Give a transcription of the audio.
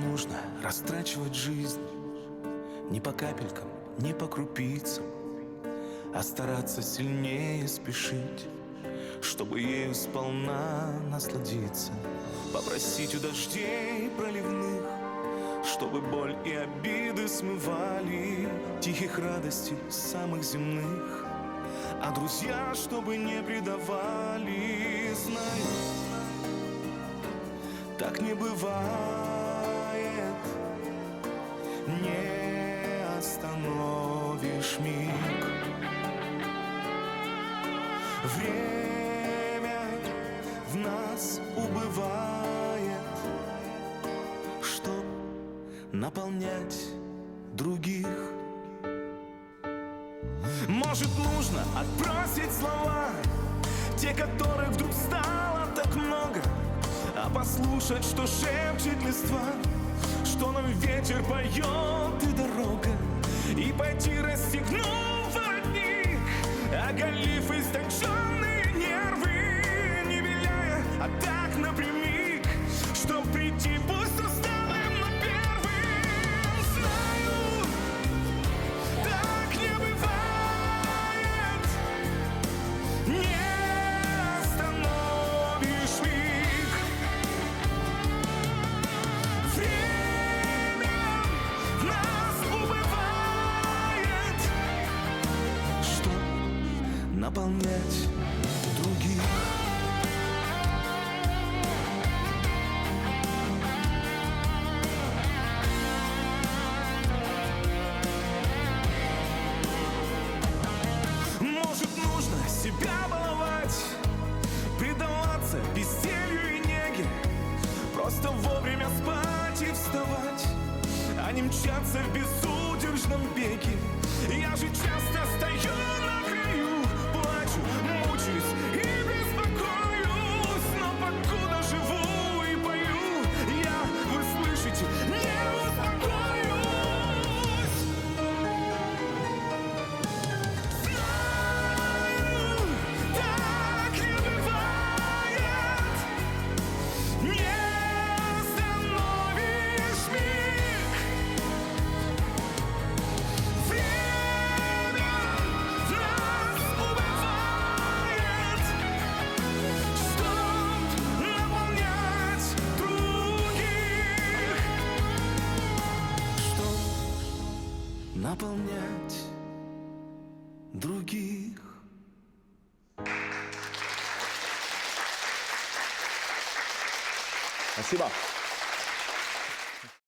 нужно растрачивать жизнь не по капелькам, не по крупицам, а стараться сильнее спешить, чтобы ею сполна насладиться. Попросить у дождей проливных, чтобы боль и обиды смывали, тихих радостей самых земных, а друзья, чтобы не предавали. Знаю, так не бывает, не остановишь миг. Время в нас убывает, чтоб наполнять других. Может, нужно отбросить слова, те, которых вдруг стало так много, а послушать, что шепчет листва, что нам ветер поет и дорога, и пойти расстегнув воротник, оголив истонченные нервы, не виляя, а так напрямик, чтоб прийти пусть усталым, но первым. Знаю, так не бывает, не остановишь миг. Время в нас убывает, чтоб наполнять других. Может, нужно себя баловать, предаваться безделью и неге, просто вовремя спать и вставать, а не мчаться в безудержном беге. Я же часто стою на краю, плачу, мучаюсь и беспокоюсь, но покуда живу и пою, я, вы слышите, не успокоюсь. Знаю, так не бывает, не остановишь миг. Время в нас убывает, чтоб наполнять других, чтоб наполнять других. Спасибо.